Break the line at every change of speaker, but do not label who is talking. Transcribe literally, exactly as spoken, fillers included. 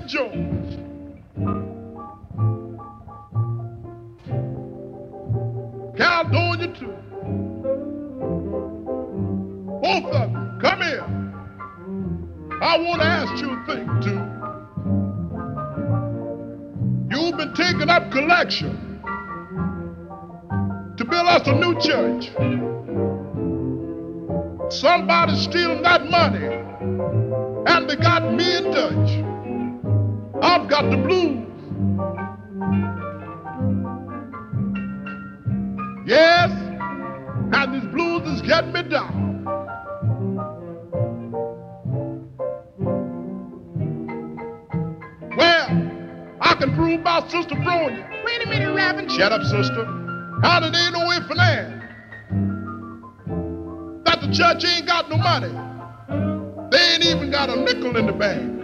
Jones. Caledonia too. Both of you, come here. I want to ask you a thing too. You've been taking up collection to build us a new church. Somebody's stealing that money, and they got me in Dutch. I've got the blues. Yes, and these blues is getting me down. Well, I can prove my sister Bronya.
Wait a minute, Reverend.
Shut up, sister. How did they know if and and that the church ain't got no money? They ain't even got a nickel in the bank.